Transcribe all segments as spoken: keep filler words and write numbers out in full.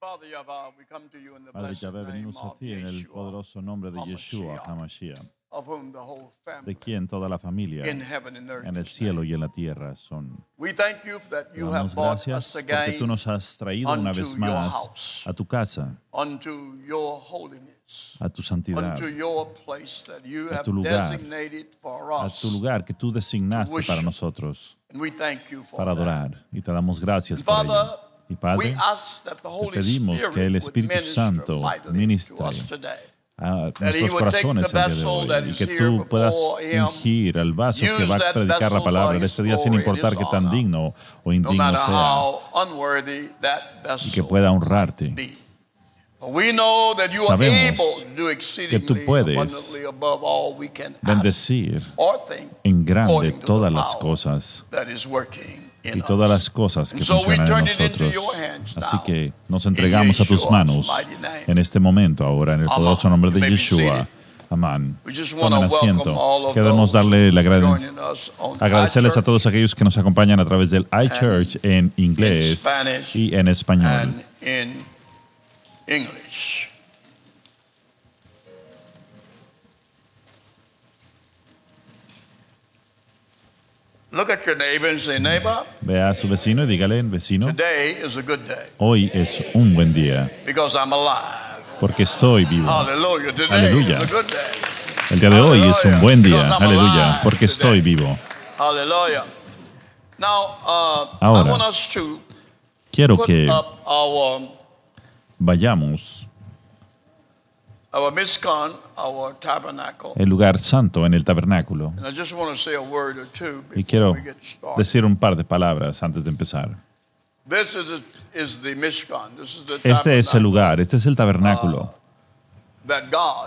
Father Yahweh, we come to you in the Padre blessed Yahvé, name venimos a of ti en el Yeshua, poderoso nombre de Yeshua HaMashiach, of whom the whole de family quien toda la familia in heaven and earth en el is cielo named. y en la tierra son. We thank you that Te you damos have brought gracias us porque again tú nos has traído una unto vez your más house, a tu casa, unto your holiness, a tu santidad, unto your place that you a have tu lugar, designated for a us. tu lugar que tú designaste worship. para nosotros, And we thank you for para that. adorar. Y te damos gracias And por Father, ello. Y we Padre, ask that the te Holy pedimos que el Spirit would Espíritu minister Santo mightily to ministre us today. a That he nuestros would take corazones the el día de vessel that hoy y is que here tú puedas before him, ungir al vaso que use va a that predicar la vessel palabra for de his este día sin glory and importar his qué tan honor, digno o no indigno matter sea, how unworthy that y que vessel pueda honrarte. be. But we know that you are Sabemos able to do que tú exceedingly puedes abundantly above all we can ask bendecir or think en grande according to todas the las power cosas that is working in y todas us. las cosas que And so we funcionan en turn it into nosotros. your hands Así now, que nos in entregamos a tus Yeshua's manos mighty name. en este momento ahora en el Amen. poderoso nombre You de may be Yeshua. seated. Amén. We just want Tomen to welcome asiento. all of Queremos those darle la gracia. joining us on Agradecerles a iChurch todos aquellos que nos acompañan a través del iChurch en inglés Spanish y en español. and in English. Look at your neighbor and say, neighbor, Ve a su vecino y dígale, vecino, today is a good day hoy es un buen día because I'm alive. porque estoy vivo. Hallelujah. Today Aleluya. is a good day. El día de hoy es un buen día. Because I'm Aleluya, alive porque estoy today. vivo. Hallelujah. Now, uh, I Ahora, want us to Quiero put que up our, vayamos our Mishkan, our tabernacle. el lugar santo en el tabernáculo. And I just want to say a word or two Y before quiero we get started. decir un par de palabras antes de empezar. This is, a, is the Mishkan. This is the Este es el tabernacle lugar, este es el tabernáculo that God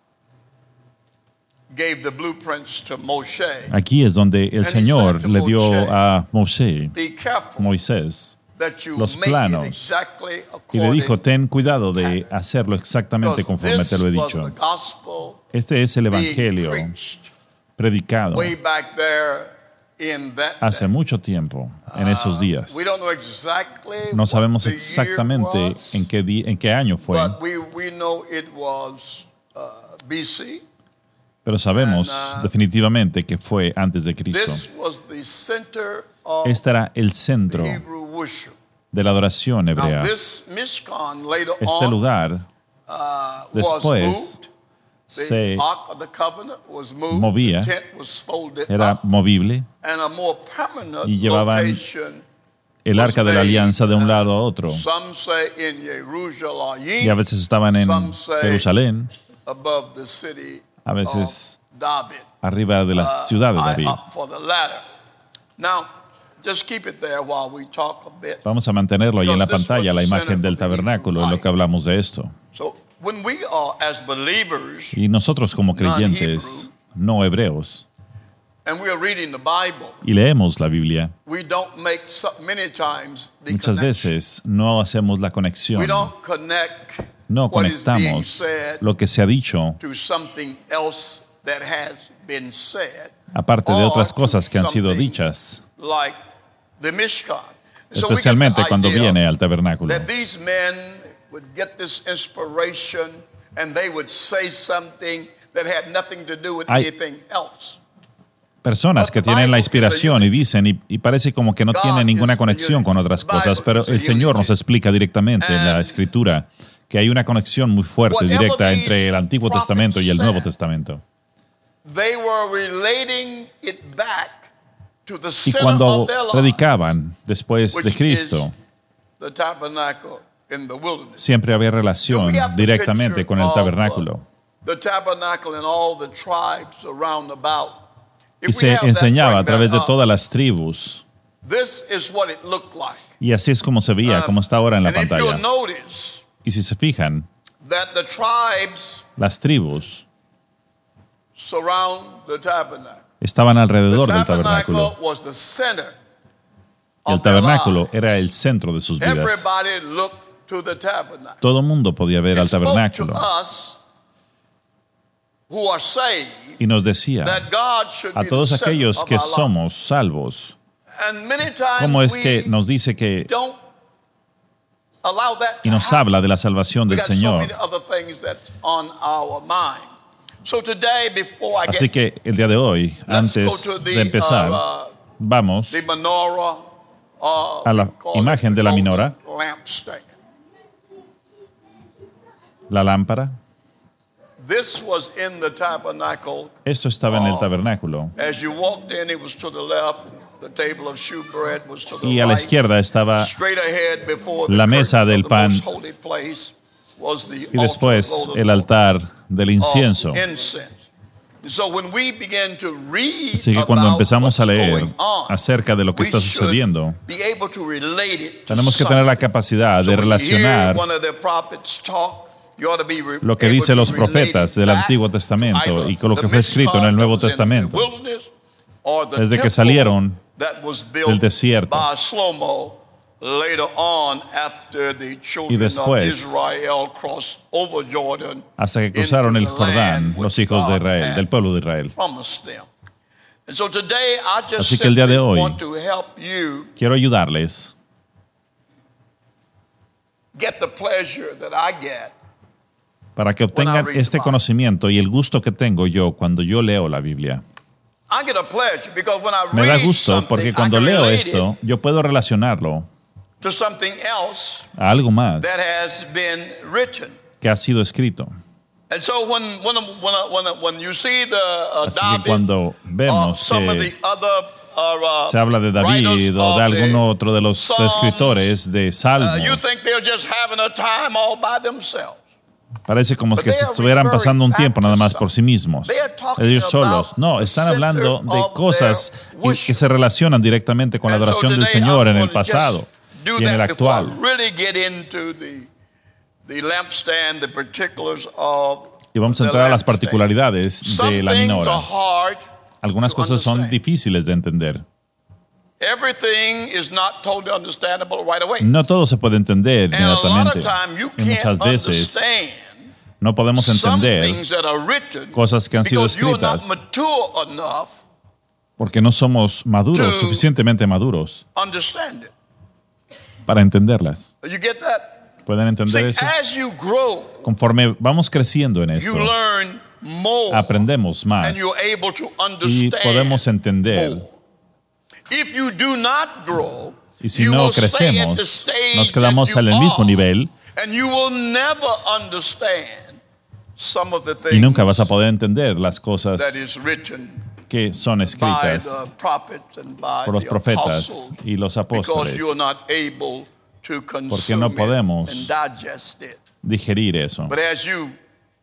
gave the blueprints to Moshe. Aquí es donde el And he Señor said to le dio Moshe, a Moshe, Be careful Moisés, that you los make planos. it exactly y le dijo, according ten cuidado de hacerlo exactamente because conforme this te lo he was dicho. the gospel Este es el being Evangelio preached predicado way back there in that hace day. mucho tiempo, en esos días. We don't know exactly No sabemos what the exactamente year was, en qué, di- en qué año fue, but we, we know it was uh, B C. pero sabemos And, uh, definitivamente que fue antes de Cristo. This was the center of Este era el centro the Hebrew worship. de la adoración Now, hebrea. this Mishkan later Este on lugar uh, was después moved. The se Ark of the Covenant was moved. movía, The tent was folded era up, movible, and a more permanent y llevaban location. el arca de la alianza de un lado a otro. Some say in Jerusalem, Y a veces estaban en some say Jerusalén, above the city a veces of David. arriba de la ciudad de I David. opt for the latter. Now, just keep it there while we talk a bit. Vamos a mantenerlo ahí en la Because this pantalla, was la the imagen center del of the Hebrew tabernáculo, en lo que life. hablamos de esto. So, when we are as believers, Y nosotros como creyentes no hebreos, and we are reading the Bible, y leemos la Biblia, we don't make so many times the muchas connection. veces no hacemos la We conexión, don't connect no what is being conectamos said lo que se ha dicho, to something else that has been said, aparte de or otras to cosas que han sido something dichas, like the Mishkan. So we get especialmente the cuando idea viene al tabernáculo. that these men would get this inspiration and they would say something that had nothing to do with Hay- anything else. Personas que tienen la inspiración y dicen, y, y parece como que no tienen ninguna conexión con otras cosas, pero el Señor nos explica directamente en la Escritura que hay una conexión muy fuerte, directa entre el Antiguo Testamento y el Nuevo Testamento. They were relating it back to the Y center cuando of their lives, predicaban después de which Cristo, is the tabernacle in the wilderness. siempre había relación Do we have the directamente picture con el of, uh, tabernáculo. The tabernacle and all the tribes around about. If Y we se have that, enseñaba a bring través that de up. todas las tribus. This is what it looked like. Y así es como se veía, Um, como está ahora en la and if pantalla. you'll notice Y si se fijan, that the tribes las tribus surround the tabernacle. estaban The alrededor del tabernacle tabernáculo. was the center El of their tabernáculo lives. era el centro de sus vidas. Everybody looked to the tabernacle. Todo el mundo podía ver It al spoke to tabernáculo us who are saved y nos decía that God should a be todos the center aquellos of que our lives. somos salvos, And many times cómo es we que nos dice que don't allow that y to nos happen. habla de la salvación We del got so Señor. many other things that's on our mind. So today, before I Así get que el día de hoy, let's go antes to the, de empezar, uh, uh, vamos the menorah, uh, a la we call imagen it de la the minora, golden lampstand. la lámpara. This was in the tabernacle. Esto estaba en el tabernáculo. As you walked in, it was to the left. The table of shewbread was to the Y a la right. izquierda estaba Straight ahead before the la mesa curtain del of the pan most holy place was the y después altar of the el altar del of incienso. incense. So when we begin to read Así que cuando about empezamos a what's leer going on, acerca de lo que we está should sucediendo, be able to relate it to tenemos que tener la something. capacidad So de when you hear relacionar one of the prophets talk, you ought to be re- lo que able dicen to los relate profetas it del back Antiguo to Testamento either y con lo que the fue escrito en el Nuevo Mizpah that was in the Testamento. wilderness or the Desde que temple salieron that was built del desierto. by Shlomo later on after the children después, of Israel crossed over Jordan Hasta que cruzaron el into the Jordán, land los which hijos de God Israel, had del pueblo de Israel. promised them. And so today I just Así que el día de simply hoy, want to help you Quiero ayudarles get the pleasure that I get para que obtengan este conocimiento y el gusto que tengo yo cuando yo leo la Biblia. I get a pleasure because when I Me da read gusto something, porque I cuando can leo relate esto, yo puedo relacionarlo it to something else a algo más that has been written. que ha sido escrito. And so when when when when, when you see the uh, Así que David, cuando uh, vemos some of que the other uh, uh, se habla de David writers o de of the algún otro de los Psalms, escritores de uh, Salmos, you think they're just having a time all by themselves. parece como But que they se are estuvieran referring pasando un back tiempo to nada más por something. sí mismos, They are talking ellos about solos. No, the están center hablando de of cosas their que, worship. que se relacionan directamente con la And so adoración del today Señor I'm en el gonna just pasado do y en el that before I actual. really get into the the lampstand, the particulars of Y vamos a the entrar a las lampstand. particularidades Some de la things minora. are hard. Algunas to cosas son understand. difíciles de entender. Everything is not totally understandable right away. No todo se puede entender And a lot inmediatamente. of time you Y muchas can't veces understand no podemos some entender things that are written cosas que han sido because you're not escritas mature enough porque no somos maduros, to suficientemente maduros understand it. para entenderlas. You get that? ¿Pueden entender See, eso? as you grow, Conforme vamos creciendo en you esto, learn more aprendemos más and you're able to y understand podemos entender. more. If you do not grow, Y si you no will stay at crecemos, the stage nos quedamos that en you el mismo are, nivel and you will never understand some of the y things nunca vas a poder entender las cosas that is written que son by escritas the prophets and by por los the profetas apostles, y los because apóstoles, you are not able to porque consume no podemos it and digest it. digerir eso. But as you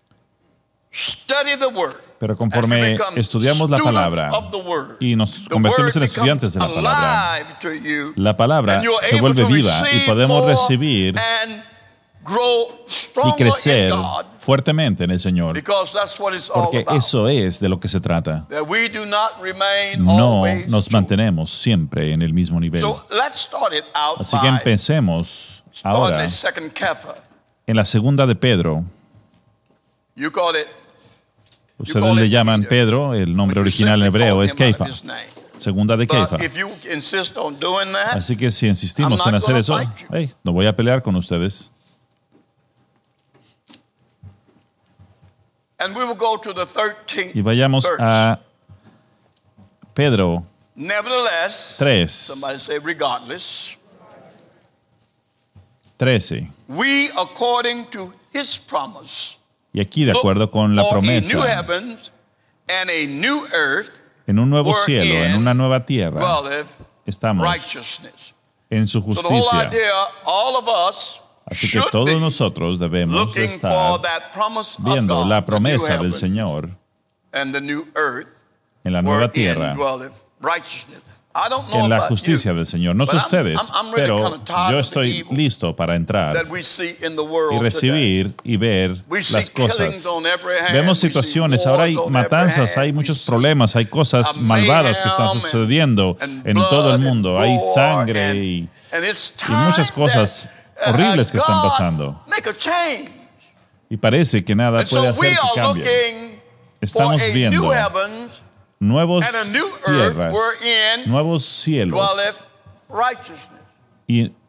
study the word, Pero as conforme you become estudiamos la students palabra of the word, y nos the convertimos word en becomes estudiantes de la palabra, alive to you, la palabra and you're se able vuelve to viva y receive podemos more recibir and grow y stronger crecer in God, fuertemente en el Señor, because that's what it's all porque about. eso es de lo que se trata. That we do not remain No always nos true. mantenemos siempre en el mismo nivel. So let's start it out Así que by empecemos on ahora the second Kepha. en la segunda de Pedro. You call it. Ustedes le llaman Pedro, el nombre but you original en simply hebreo call es him out of Kefa, his name. segunda de Kefa. But if you insist on doing that, Así que si insistimos I'm not en hacer gonna eso, fight you. hey, no voy a pelear con ustedes. and we will go to the thirteenth Y vayamos verse. a Pedro Nevertheless, tres, somebody say regardless, trece. we according to his promise Y aquí, de look acuerdo con la for a new promesa, heavens and a new earth en un nuevo wherein cielo, en una nueva tierra, dwelleth estamos righteousness. en su So the whole justicia. idea, all of us Así que should todos be nosotros debemos looking estar for that promise of viendo God, la the new promesa del heaven Señor and the new earth en la nueva wherein tierra, dwelleth righteousness. I don't know en la about justicia you, del Señor. No sé but I'm- ustedes, I'm- I'm really pero kinda tired yo of the estoy evil listo para entrar that we see in the world y today. recibir y ver We see las cosas. killings on every hand. Vemos We see situaciones, ahora hay wars on every matanzas, hand. hay We muchos see problemas, hay cosas a malvadas que están mayhem sucediendo and en blood todo el and mundo. Hay gore sangre and- y, and it's y muchas time cosas that, uh, horribles que están God pasando. make a change. Y parece que nada And puede so hacer we que are cambie. looking for Estamos a viendo new heavens nuevos and a new earth tierras, wherein nuevos cielos dwelleth righteousness. y,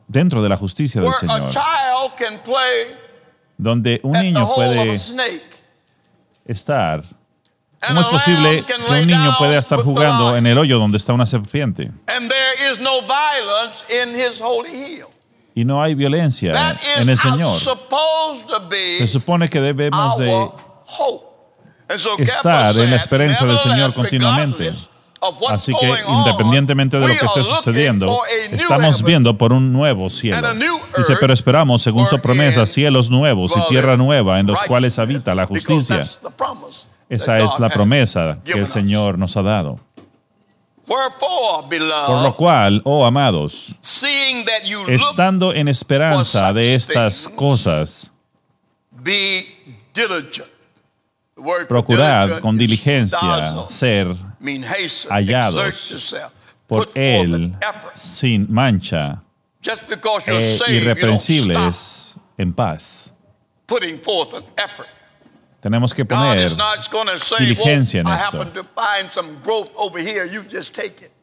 dentro de la justicia del where a Señor, child can play donde un at the niño hole of puede a snake. estar. And ¿Cómo es a posible lamb can que lay un niño down pueda estar with the jugando lion. en el hoyo donde está una serpiente? And there is no violence in his holy hill. Y no hay violencia That en el is Señor. supposed to Se be supone que debemos de our hope. And so estar Kefa en la said, esperanza del Señor "Nevertheless, continuamente". regardless of what's Así que going on, independientemente de lo we que esté are looking sucediendo, for a new estamos heaven viendo por un nuevo cielo. and a new Dice, earth pero esperamos, según su promesa, wherein cielos nuevos y dwelleth tierra nueva en los cuales righteousness, habita la because justicia. that's the promise Esa that es God la has promesa que given el us. Señor nos ha dado. Wherefore, Por beloved, lo cual, oh amados, seeing that you look, estando en esperanza de estas things, cosas, be diligent. The word for procurad diligent con is diligencia dazzle, ser mean hasten, hallados exert yourself, por put forth an Él effort. sin mancha Just because you're e saved, you don't stop irreprensibles en paz. putting forth an effort. Tenemos que God poner is not going to say, diligencia en well, I esto. happen to find some growth over here, you just take it.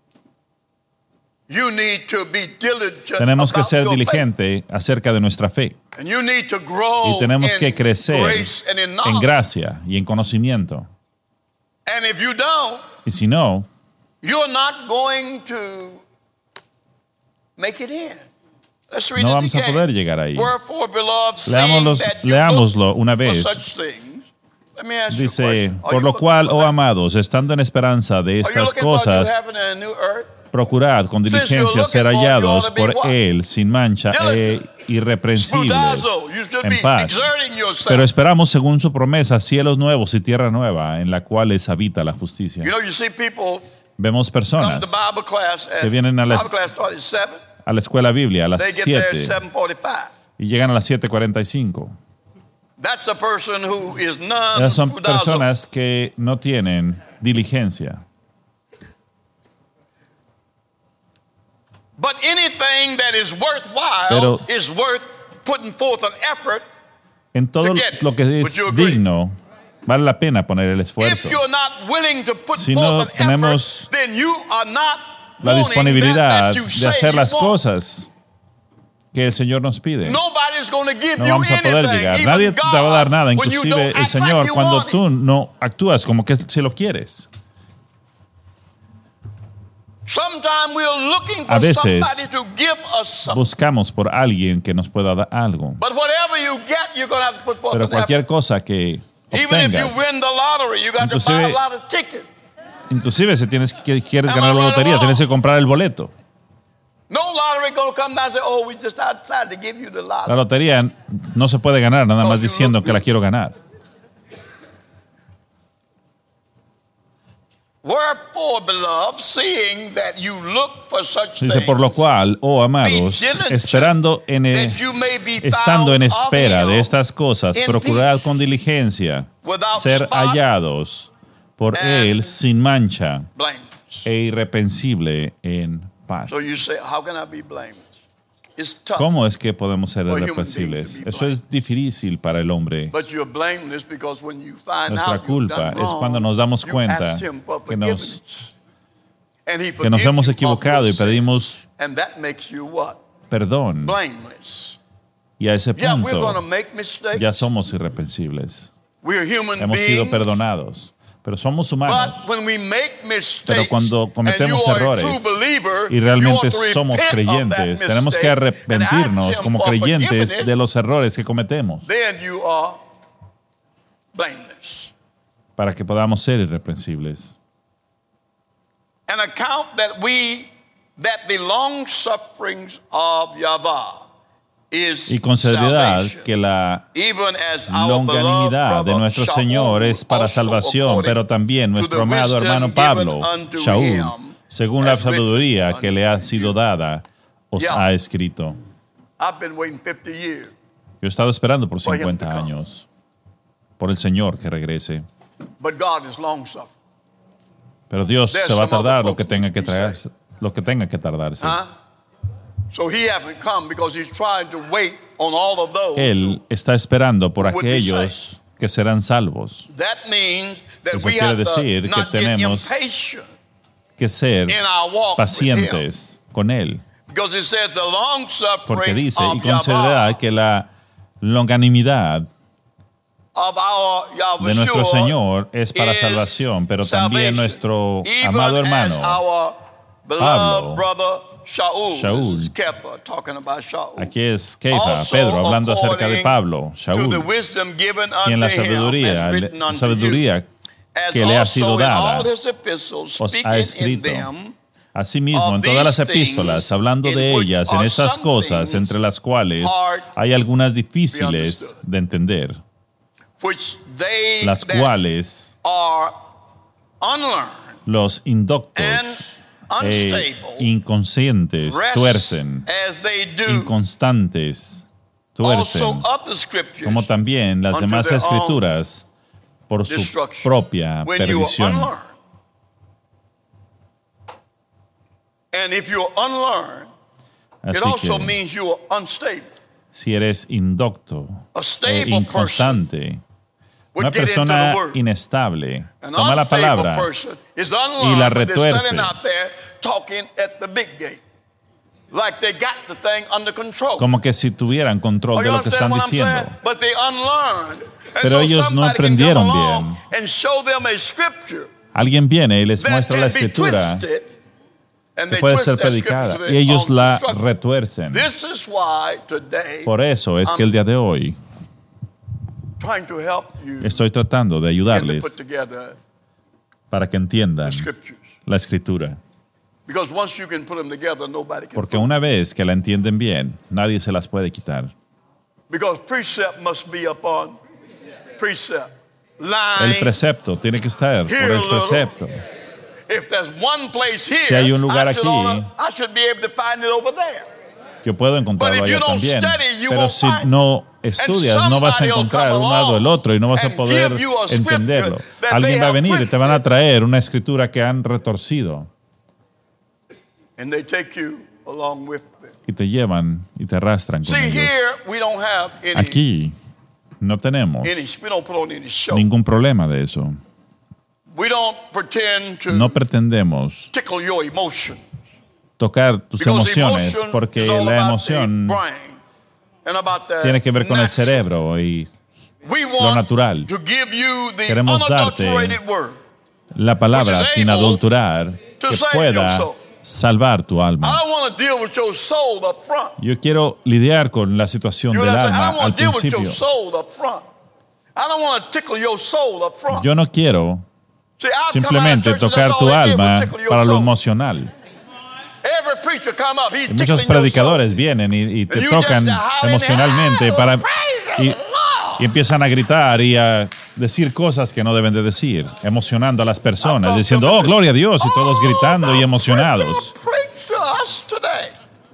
You need to be diligent Tenemos que about ser your faith. diligente acerca de nuestra fe And you need to grow y tenemos in que crecer grace and in en knowledge. gracia y en conocimiento. And if you don't, Y si no, you're not going to make it in. Let's read no it vamos a again. poder llegar ahí. Wherefore, beloved, seeing Leámoslo, that you leámoslo look una for vez. such things. Let me ask you a Dice, question. Are por you lo looking cual, for oh that? amados, estando en esperanza de Are you estas looking for a new cosas, heaven and a new earth? procurad con Since you're diligencia ser looking for it, you hallados ought to be por what? Él sin mancha e Diligent. irreprensibles Spudazo. You should en be paz. exerting yourself. Pero esperamos, según su promesa, cielos nuevos y tierra nueva, en la cuales habita la justicia. You know, you see people Vemos come personas to Bible class que and vienen a la, Bible class started at seven. a la escuela Biblia a las They get there at siete seven forty-five. y llegan a las siete cuarenta y cinco. That's a person who is Esas son non-spudazo. personas que no tienen diligencia. But anything that is worthwhile Pero- is worth putting forth an effort. En todo To get it. lo que Would es you agree? digno, vale la pena poner el If esfuerzo. you're not willing to put Si forth no an tenemos effort, then you are not La wanting disponibilidad that, that you de say hacer you las want. cosas que el Señor nos pide. Nobody's going to give No you vamos a poder anything, llegar. even Nadie te God, va a dar nada, when you inclusive don't el act Señor, like you cuando want it. tú no actúas como que si lo quieres. Sometimes we're looking A for veces somebody to give us something. Buscamos por alguien que nos pueda dar algo. But whatever you get, you're going to have to put forth Pero an cualquier effort. cosa que Even if you obtengas, win the lottery, you got to buy a Inclusive- lot of tickets. inclusive si tienes que quieres Am I ganar la right or lotería, wrong? tienes que comprar el boleto. No lottery going to come down and say, oh, we just decided to give you the La lottery. lotería no se puede ganar nada No, más you diciendo look que la good. quiero ganar. Wherefore, beloved, seeing that you look for such Dice, things, por lo cual, oh amados, Be diligent, esperando en el- that you may be estando en found of espera de him estas cosas, in procurad peace, con diligencia without ser spot, hallados por and Él sin mancha blameless. e irreprensible en paz. So you say, how can I be blameless? It's tough. ¿Cómo es que podemos ser for human irreprensibles? beings to be Eso es difícil para el hombre. But you're blameless because when you find Nuestra out you've culpa done es wrong, cuando nos damos you cuenta ask him for que nos, forgiveness. And he que nos forgives hemos you of equivocado your y sin. pedimos And that makes you what? perdón. Blameless. Y a ese Yeah, we're going to punto make mistakes. ya somos irreprensibles. We're human Hemos sido beings. perdonados, pero somos humanos. But when we make mistakes, Pero cuando cometemos and you are a errores true believer, y realmente you ought to somos repent of creyentes, that tenemos que mistake and arrepentirnos ask him como for creyentes forgiveness. de los errores que cometemos Then you are blameless. para que podamos ser irreprensibles. An account that we that the long sufferings of Yahweh is Y considerad salvation, que la even as our longanimidad beloved de brother nuestro Shaul Señor es para also salvación, according pero también to nuestro the amado wisdom hermano given Pablo, unto Shaul, him, según la as written sabiduría que le ha unto sido you. dada, os Yeah. ha escrito. I've been waiting fifty years. Yo he estado esperando por For him to cincuenta come. años, por el Señor que regrese. But God is long suffering. Pero Dios There's se va a some other tardar lo folks que tenga que need to be traerse, lo que tenga que tardarse. Huh? So he hasn't come because he's trying to wait on all of those. Él está esperando por who would be aquellos que serán salvos. That means that Eso we quiere have decir to que not get tenemos impatient que ser in our walk with him. pacientes con Él. Because it says the long Porque suffering dice, y of considerará Yahweh, que la longanimidad of our de nuestro Yahweh Señor es para is salvación, pero también salvation. nuestro Even amado as hermano our beloved Pablo, brother Shaul, Shaul. this is Kepha talking about Shaul. Aquí es Kefa, Also, Pedro, hablando acerca de according Pablo, to Shaul, the wisdom given y en unto la him sabiduría, and le- written unto sabiduría you, as que le ha also sido in dada, all his epistles, os ha speaking in escrito. them Asimismo, of en todas las these epístolas, things, hablando in de which ellas, en are estas some cosas, things entre las cuales hard hay algunas be difíciles understood, de entender, which they las that cuales are unlearned los indoctos and e unstable inconscientes rest tuercen, as they do inconstantes also tuercen, of the scriptures, como también las unto demás their own escrituras por su destruction. propia When you are perdición. unlearned. And if you're unlearned, it Así also que means you are unstable. si eres indocto A e stable person inconstante, would una get into persona the word. inestable An toma la unstable palabra person is y la unlearned, but they're retuerce. standing out there talking at the big gate. Like they got the thing under control. como que si tuvieran control Oh, de you lo que están understand what I'm diciendo. saying? But they unlearned. And Pero so ellos no somebody can aprendieron come along bien. and show them a scripture Alguien viene y les that muestra la can be escritura twisted, and que they puede twist ser that scripture predicada to y their ellos own la destruction. retuercen. This is why today Por eso es que el día de hoy trying to help you estoy tratando de and to ayudarles put together para que entiendan the scriptures. la escritura. Because once you can put them together, nobody can Porque fool. una vez que la entienden bien, nadie se las puede quitar. Because precept must be upon precept. El Line. precepto tiene que estar por Here a el little. precepto. If there's one place here, Si hay un lugar I, should aquí, only- I should be able to find it over there. Yo puedo encontrarlo But if you allá don't también. study, you Pero won't si find no estudias, no vas a somebody will encontrar come un lado o el along otro y no vas a and poder give you a scripture entenderlo. that Alguien they va a have venir y te van a twisted. traer una escritura que han retorcido And they take you along with them. y te llevan y te arrastran con See, ellos. here we don't have any, Aquí no tenemos any, we don't put on any show. ningún problema de eso. We don't pretend to No pretendemos tickle your emotion. tocar tus Because emociones emotion porque is all la about emoción the brain and about the tiene que ver con el natural. cerebro y We lo want natural. to give you the Queremos darte unadulterated word. la palabra Which is sin able adulterar to que save pueda your soul. salvar tu I alma. don't want to deal with your soul up front. Yo quiero lidiar con la situación You del understand? I alma don't want al to deal with your principio. soul up front. I don't want to tickle your soul up front. Yo no quiero See, I've come out of simplemente church and tocar that's tu all they did was alma tickle your para lo soul. emocional. Every preacher come up, he's Y muchos tickling your soul. predicadores vienen y, y te And you tocan just hollering, emocionalmente "Oh, para praise the y, Lord." y empiezan a gritar y a decir cosas que no deben de decir, emocionando a las personas, diciendo, oh, gloria a Dios, y todos gritando y emocionados. The preacher preached to us today.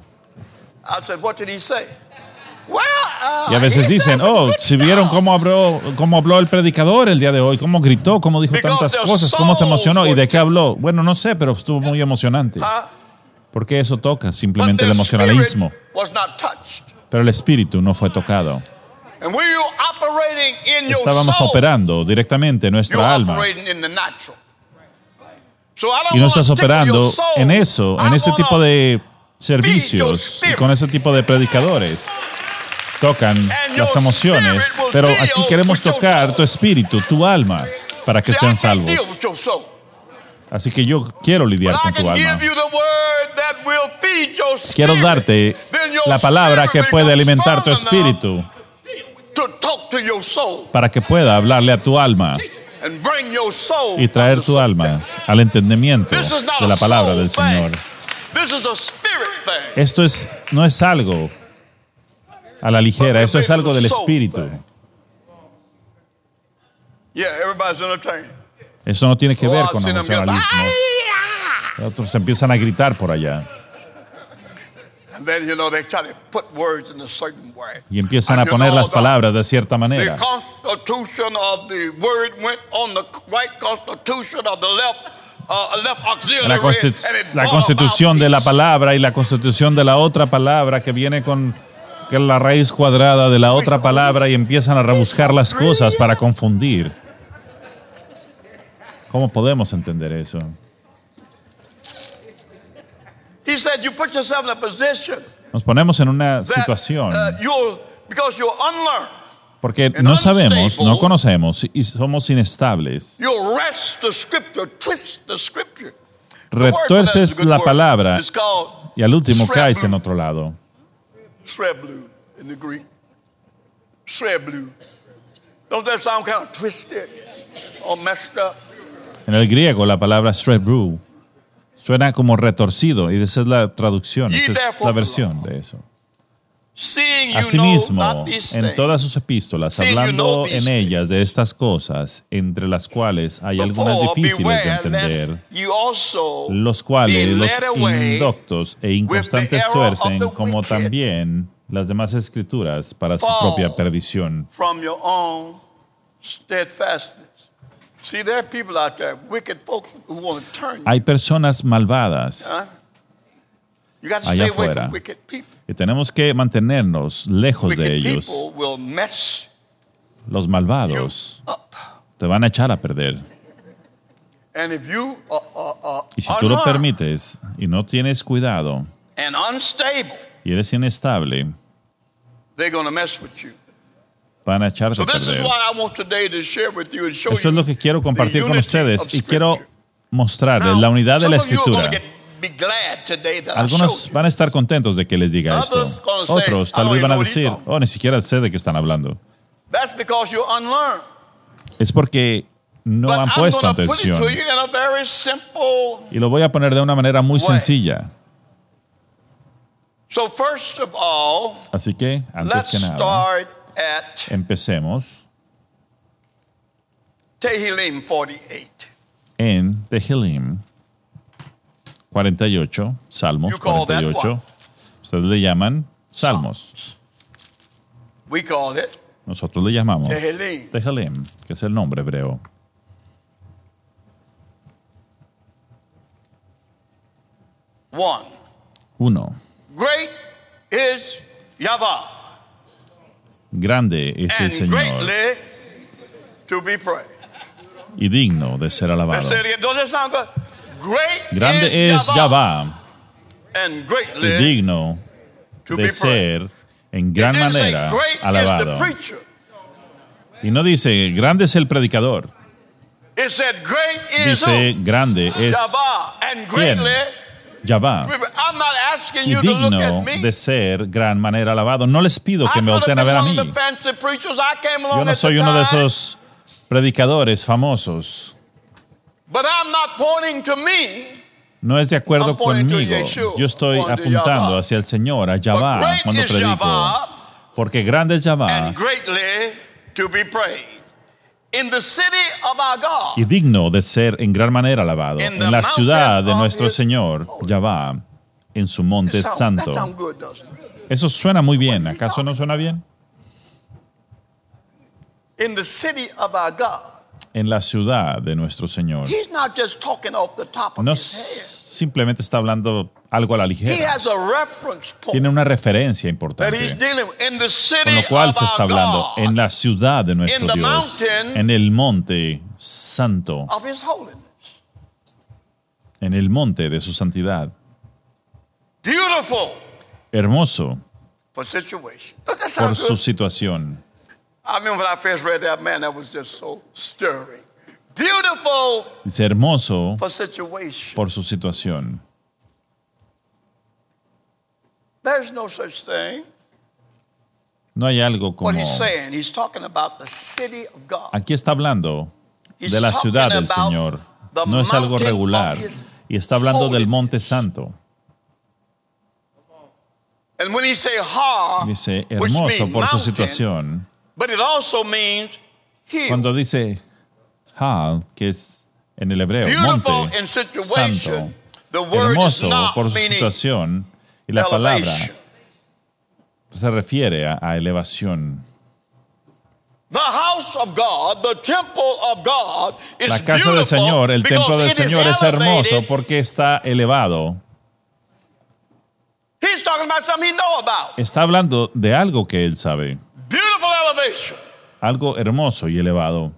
I said, what did he say? Well, uh, Y a veces he dicen, said some oh, good si vieron stuff. cómo habló, cómo habló el predicador el día de hoy, cómo gritó, cómo dijo Because tantas their cosas, cómo se emocionó y de qué souls habló. Bueno, no sé, pero estuvo muy emocionante. Huh? Porque eso toca But simplemente el their emocionalismo. spirit was not touched. Pero el espíritu no fue tocado. And when you're operating in your Estábamos soul, operando directamente en you're nuestra alma. operating in the natural. So I don't Y no want estás to tickle operando your soul. en eso, en I ese wanna tipo de feed your servicios y spirit. con ese tipo de predicadores. Tocan las emociones, pero aquí queremos tocar tu espíritu, tu alma, para que See, I sean can't salvos. deal with your soul. Así que yo quiero lidiar But I con tu can alma. give you the word that will feed your spirit. Quiero darte Then your la palabra que spirit puede becomes alimentar tu strong enough espíritu to talk to your soul para que pueda hablarle a tu alma and bring your soul y traer under tu alma subjection. al entendimiento This is not de la a palabra soul del Señor. thing. This is a spirit thing. Esto es, no es algo a la ligera, esto es algo del espíritu. Yeah, everybody's entertained. Eso no tiene que Oh, ver I've con seen them go, emocionalismo. "Ay-ya!" Otros empiezan a gritar por allá And then, you know, they try to put words in a certain way. y empiezan And a you poner know, las the- palabras de cierta The manera. constitution of the word went on the right constitution of the left, uh, left auxiliary. La, consti- and it la brought constitución about de la peace. palabra y la constitución de la otra palabra que viene con que es la raíz cuadrada de la otra palabra y empiezan a rebuscar las cosas para confundir. ¿Cómo podemos entender eso? He said you put yourself in a position Nos ponemos en una that situación uh, you'll, because you're unlearned, porque no sabemos, no conocemos y somos inestables. you'll wrest the scripture, twist the scripture. The word for that is Retuerces a good la word. palabra It's called y al último shreblu. caes en otro lado. Shreblu in the Greek. Shreblu. Don't that sound kind of twisted or messed up? En el griego la palabra shrebru suena como retorcido y esa es la traducción, esa es la versión de eso. Seeing you Asimismo, know not these en things, todas sus epístolas, Seeing you hablando know these en ellas de estas cosas, entre las cuales hay algunas before, difíciles de beware entender, lest you also los cuales be los led away indoctos e with the inconstantes error of tuercen, the como wicked. también las demás escrituras para su Fall propia perdición. from your own steadfastness. See, there are people out there, wicked folks who want to turn you. Hay personas malvadas Huh? You got to allá stay away afuera. from wicked people. y tenemos que mantenernos lejos de Wicked ellos. people will mess Los you malvados up. te van a echar a perder. And if you are, are, are Y si tú lo unlearned permites y no tienes cuidado and unstable, y eres inestable, they're going to mess with you. van a echarte So a this is perder. what I want today to share with you and show Eso you es lo que quiero the compartir con unity ustedes of y quiero Scripture. mostrarles Now, la unidad de some la of you are escritura. gonna get- be glad today that I Algunos showed you. van a estar contentos de que les diga Others esto. gonna say, Otros "I tal don't vez even van a know what he's decir, talking oh, ni siquiera sé de qué están hablando. That's because you're unlearned. Es porque no But han I'm puesto going to put it atención. to you in a very simple. Y lo voy a poner de una manera muy way. sencilla. So first of all, Así que, antes let's que nada, start at empecemos Tehillim forty-eight. en Tehillim cuarenta y ocho, Salmos You call that cuarenta y ocho. what? Ustedes le llaman Salmos. We call it Nosotros le llamamos Tehillim. Tehillim, que es el nombre hebreo. One. Uno, Great is Yahweh, grande es el and Señor greatly to be praised. y digno de ser Let's alabado. say it again. Don't that sound good? Great Grande is es Yahweh, Yahvá and y greatly digno to de be praised. ser en It gran didn't say manera great alabado. is the preacher. Y no dice, grande es el predicador. It said great is Dice, who? grande es Yahweh, and ¿quién? greatly. Yahvá. I'm not asking Y you to look digno at me. de ser gran manera alabado. No les pido que I me could have volteen a been ver a one mí. of the fancy preachers. I came along Yo no at soy the uno de time, esos predicadores famosos. but I'm not pointing to me. No es de acuerdo I'm pointing to conmigo. Yeshua, Yo estoy pointing to apuntando Yahweh. hacia el Señor, a But Yahvá, great cuando is predico. Yahweh, Porque grande es Yahvá and greatly to be praised. In the city of our God, y digno de ser en gran manera alabado. In the En la mountain ciudad de of nuestro his Señor, Yahvá, en su monte That sound- santo. That sound good, doesn't it? Eso suena muy bien. ¿Acaso no suena bien? In the city of our God, En la ciudad de nuestro Señor. he's not just talking off the top of No his head. simplemente está hablando algo a la He ligera. has a reference point Tiene una referencia that importante. he's dealing with. In the city Con lo cual of se está our hablando God, en la ciudad de nuestro in the Dios, mountain en el monte santo, of his holiness. en el monte de su santidad. Beautiful Hermoso for situation. Doesn't that por sound su good? situación. I remember when I first read that, man, that was just so stirring. Beautiful Dice hermoso for situation. por su situación. There's no such thing. No hay algo What como... he's saying, he's talking about the city of God. Aquí está hablando He's de la talking ciudad del about Señor. the No es algo mountain regular. of his Y está hablando del holiness. monte santo. And when he say har, Dice which hermoso means por su mountain, situación. but it also means hill. Cuando dice ha, que es en el hebreo, Beautiful monte in situation. santo. The word is Hermoso not por su meaning situación. Y la palabra elevation. se refiere a, a elevación. The house of God, the temple of God, is La casa del beautiful Señor, el templo because del it is Señor es hermoso elevated. porque está elevado. He's talking about something he know about. Está hablando de algo que él sabe. Beautiful elevation. Algo hermoso y elevado.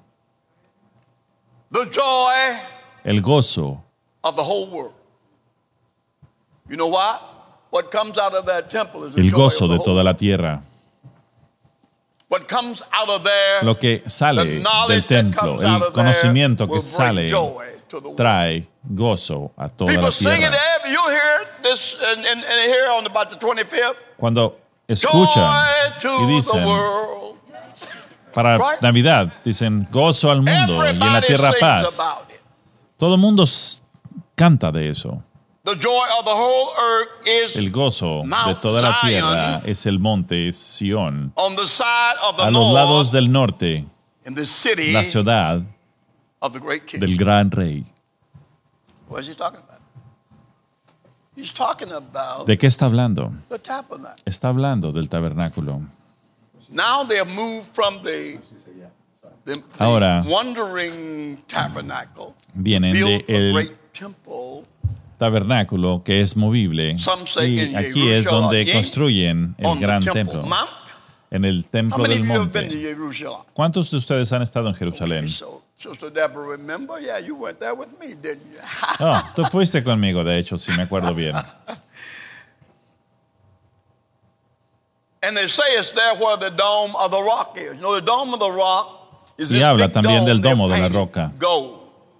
The joy El gozo of the whole world. You know why? What comes out of that temple is the El joy gozo of the de whole toda la tierra. What comes out of there, Lo que sale the del knowledge that templo, comes out el of there conocimiento que will sale, bring joy to the world. trae gozo a toda People la sing it tierra. every, you'll hear it this and, and, and here on about the twenty-fifth. Cuando escuchan Joy to y dicen, the world. para Right? Navidad, dicen gozo al mundo y en la Everybody tierra sings paz. about it. Todo el mundo s- canta de eso. The joy of the whole earth is El gozo de Mount toda la Zion tierra es el monte Sión. on the side of the A los north lados del norte, in the city la ciudad of the great king. del gran rey. What is he talking about? He's talking about ¿De qué está hablando? the tabernacle. Está hablando del tabernáculo. Now they have moved from the, the, the Ahora, wandering tabernacle, vienen built de a el great temple. tabernáculo que es movible. Some say Y in aquí es Jerusalem, donde again, construyen el on the gran temple templo, mount. en el How templo many del of you have been to monte. Jerusalem? ¿Cuántos de ustedes han estado en Jerusalén? Okay, so, Sister Deborah, remember? Yeah, you went there with me, didn't you? Oh, tú fuiste conmigo, de hecho, si me acuerdo bien. And they say it's there where the dome of the rock is. You know, the dome of the rock is Y this habla big también dome del domo they're de la painted roca. gold.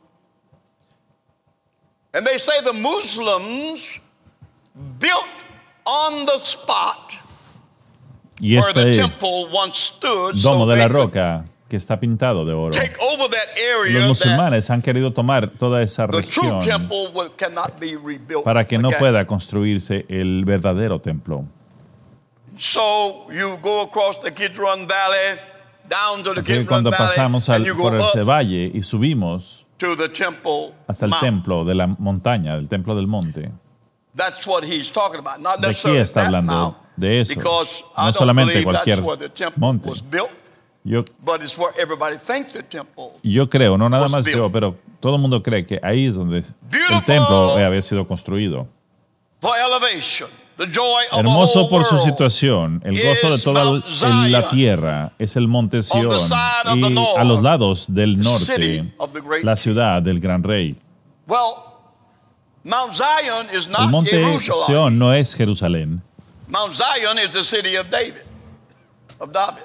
And they say the Muslims built on the spot Y where the este temple once stood, domo so de they la could roca que está pintado de oro. take over that area Los that musulmanes han querido tomar toda esa the true región temple will, cannot be rebuilt para que no again. pueda construirse el verdadero templo. So you go across the Kidron Valley, down to the Así que Kidron cuando Valley, pasamos al, and you go por ese up valle y subimos to the temple hasta el mount. templo de la montaña, el templo del monte. That's what he's talking about. Not ¿De qué necessarily está that hablando? mount, De eso. because I No don't solamente believe cualquier that's where the temple monte. was built, Yo, but it's where everybody thinks the temple. yo creo, no nada was más built. yo, pero todo el mundo cree que ahí es donde el Beautiful templo había sido construido. For elevation, the joy of Hermoso the whole por su world. situación, el gozo de is toda Mount el- la Zion, tierra es el monte Sión, on the side of the y north, a los lados del the norte, city of the great la king. ciudad del gran rey. Well, Mount Zion is El not monte Jerusalem. Sión no es Jerusalén. Mount Zion is the city of David, of David.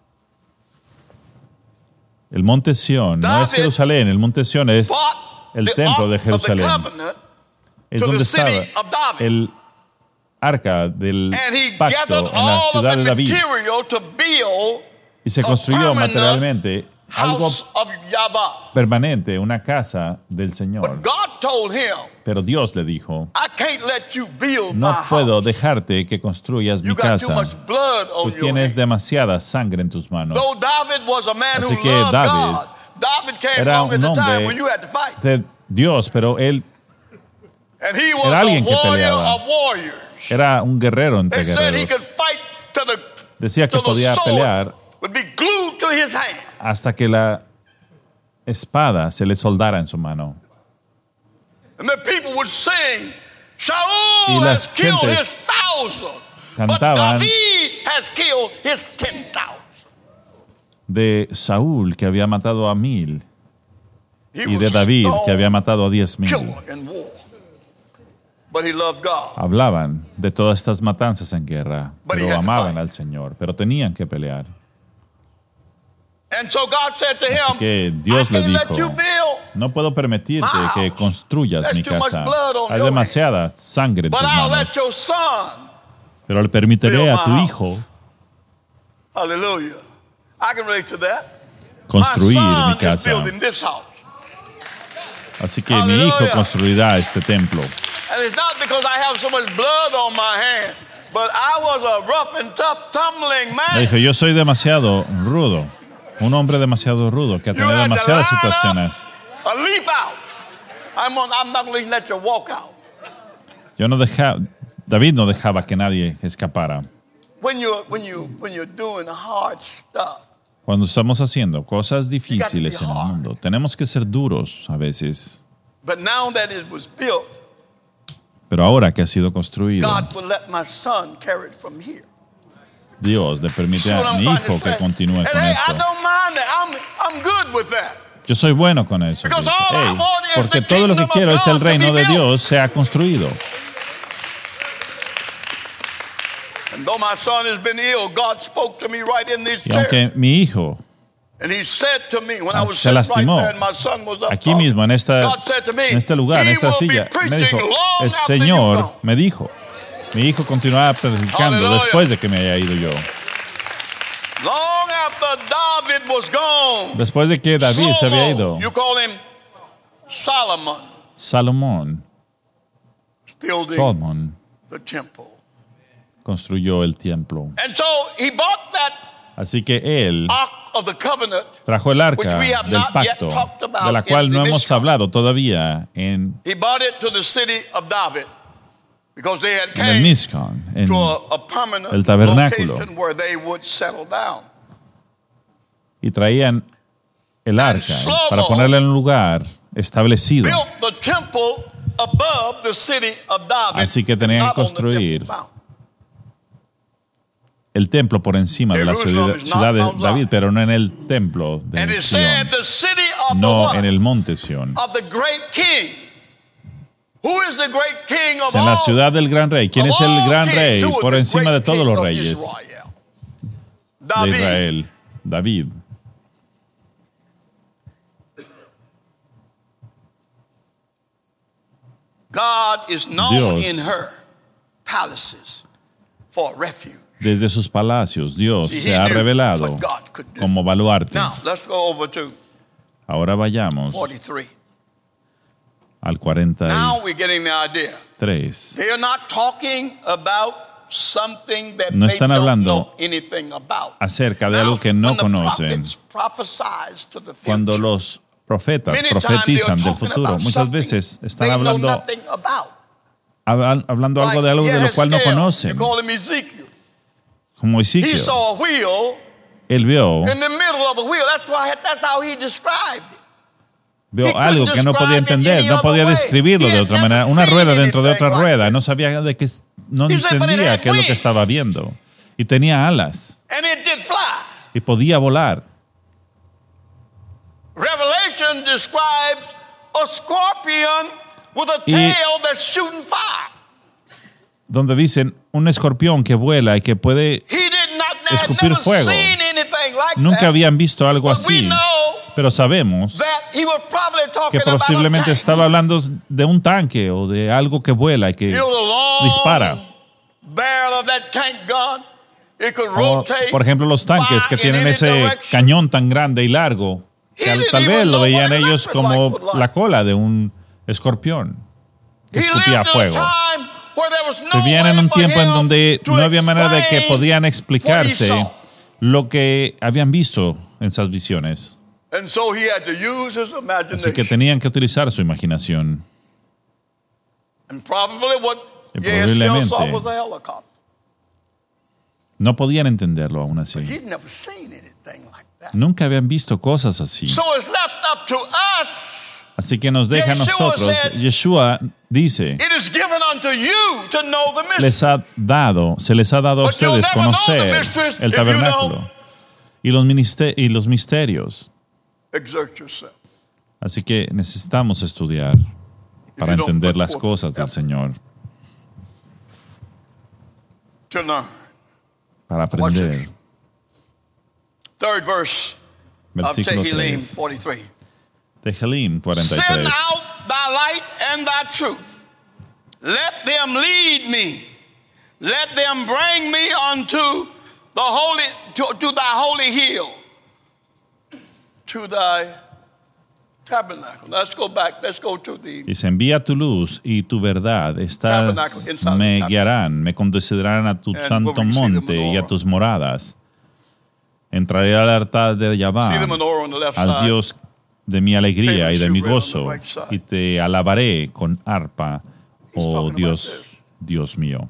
El monte Sión no es David Jerusalén, el monte Sión es Bought el the templo de Ark of the Jerusalén. Covenant, Es to donde the city estaba of David. el arca del and he pacto gathered en la all ciudad of de the David material to build y se a construyó permanent materialmente algo house of Yahweh. permanente, una casa del Señor. But God told him, Pero Dios le dijo, I can't let you build no my puedo house. dejarte que construyas mi You got too casa. much blood Tú on your tienes hands. demasiada sangre en tus manos. Though David was a man Así who que loved David God, David came era along at un the time hombre when you had to fight. de Dios, pero él And he was era a alguien que warrior peleaba. of warriors. era un guerrero entre They said he guerreros. could fight to the, Decía que till the podía sword pelear would be glued to his hand. hasta que la espada se le soldara en su mano. And the people would sing, Y Shaul las has killed gentes his thousand, cantaban but David has killed his ten thousand. De Saúl, que había matado a mil, He y was de a David, strong que había matado a diez mil. killer in war. But he loved God. Hablaban de todas estas matanzas en guerra, But he pero had to amaban fight. al Señor, pero tenían que pelear. And so God said to him, que Dios I le can't let dijo, you build, no puedo permitirte My que house. construyas There's mi too much casa. blood on Hay your demasiada sangre en but tus I'll manos, let your son. pero le permitiré build a my tu house. hijo Hallelujah. I can relate to that. construir My mi son is casa. building this house. Así que mi hijo Hallelujah. construirá este templo. And it's not because I have so much blood on my hand, but I was a rough and tough, tumbling Le man. dijo, yo soy demasiado rudo, un hombre demasiado rudo que ha You tenido had to demasiadas line situaciones. up or leap out. I'm, on, I'm not going to let you walk out. Yo no dejaba, David no dejaba que nadie escapara. When you're, when, you, when you're doing hard stuff, Cuando estamos haciendo cosas difíciles en el hard. mundo, tenemos que ser duros a veces. but now that it was built, Pero ahora que ha sido construido, God will let my son carry it from here. Dios le permite See what a I'm mi trying to hijo que say? continúe And con hey, I esto. don't mind that. I'm, I'm good with that. Yo soy bueno con eso. Because dice. all I Hey, want is porque the todo lo que kingdom of quiero es God el to reino be de built. Dios sea construido. Though my son has been ill, God spoke to me right in this Y chair. aunque mi hijo And he said to me when I was se sitting right lastimó there and my son was up aquí talking, mismo en, esta, God said to me, en este lugar, en "He esta will be silla, me preaching dijo, long el after you're Señor gone." me dijo, mi hijo continuaba predicando Hallelujah. después de que me haya ido yo. Long after David was gone, Después de que David se había ido, Shlomo, you call him Solomon, Salomón, building Salomón the temple. construyó el templo. And so he bought that Así que él Ark of the Covenant, trajo el arca which we have del not yet pacto, talked about de la cual in no the hemos Mishkan. hablado todavía en, he bought it to the city of David because they had en el came Mishkan, en to a, a permanent el tabernáculo. location where they would settle down. y traían el arca Shlomo para ponerla en un lugar establecido. Built the temple above the city of David, Así que tenían not que on the construir Temple Mount. el templo por encima de la ciudad, ciudad de David, pero no en el templo de And it said Sión, the city of no the en what? el monte Sión. Of the great king. Who is the great king of En la all? ciudad del gran rey. ¿Quién of es el all gran kings? rey Who is por the encima de great todos king los of reyes Israel? de David. Israel? David. God is known Dios. in her palaces for refuge. Desde sus palacios, Dios See, se he ha knew revelado what God could do. como baluarte. Now, let's go over to Ahora vayamos forty-three. al cuarenta Now y we're getting the idea. tres. They are not talking about something that No they están don't hablando know anything about. acerca de Now, algo que no when the conocen. prophets prophesies to the Cuando future, los profetas many times profetizan they are del talking futuro, about muchas something veces están they know hablando, nothing about. hablan- hablando algo Like de algo de lo cual no Yehezkel, conocen. you call him Ezekiel. Como He Ezequiel, saw a wheel él vio, in the middle of a wheel. That's why. That's how he described it. He vio couldn't algo que no podía describe it entender, any no other podía way. describirlo He de had otra never manera. Una seen rueda dentro de anything otra like rueda, that. no sabía de qué, no He said, but it entendía had qué es lo que wings. estaba viendo. Y tenía alas And it did fly. y podía volar. Revelation describes a scorpion with a Y- tail that's shooting fire. Donde dicen un escorpión que vuela y que puede, He did not had Escupir never fuego. seen anything like nunca that. habían visto algo But we así, know pero sabemos that he was probably talking que about a posiblemente tank. estaba hablando de un tanque o de algo que vuela y que You know, the long dispara. barrel of that tank gun, it could O, rotate. por ejemplo, los tanques que fire in tienen any ese direction. cañón tan grande y largo, que He al- didn't tal even vez lo know veían what ellos electric como light would like. la cola de un escorpión que He escupía lived in a fuego. time where there was no Vivían en way un for tiempo en him donde to no había manera de que explain podían what he explicarse saw. lo que habían visto en esas visiones. And so he had to use his imagination. Así que tenían que utilizar su imaginación. And probably what Y Yehezkel saw probablemente- was a helicopter. No podían entenderlo aún But así. he'd never seen anything like that. Nunca habían visto cosas así. So it's left up to us. Así que nos deja a Yeshua nosotros. said- Yeshua dice, It is given unto you to know the mystery. les ha dado, se les ha dado a But you'll ustedes never know the conocer mysteries el if you tabernáculo don't. y los, ministe- y los misterios. Exert yourself. Así que necesitamos estudiar para you don't entender put las forth cosas del effort. Señor, To learn. para Watch aprender. this. Third verse of Versículo Tehillim tres. forty-three. Tehillim cuarenta y Send tres. out thy light and thy truth. Let them lead me. Let them bring me unto the holy to, to thy holy hill. To thy tabernacle. Let's go back. Let's go to the Dice, envía tu luz y tu verdad, estas Tabernacle, inside the me tabernacle. guiarán, me conducirán a tu And santo where we see the monte y a menorah. tus moradas. Entraré al altar de Yahvá, see the menorah on the left al side. Dios de mi alegría y de mi Tables you gozo, read on the right side. y te alabaré con arpa, He's oh talking about Dios, this. Dios mío.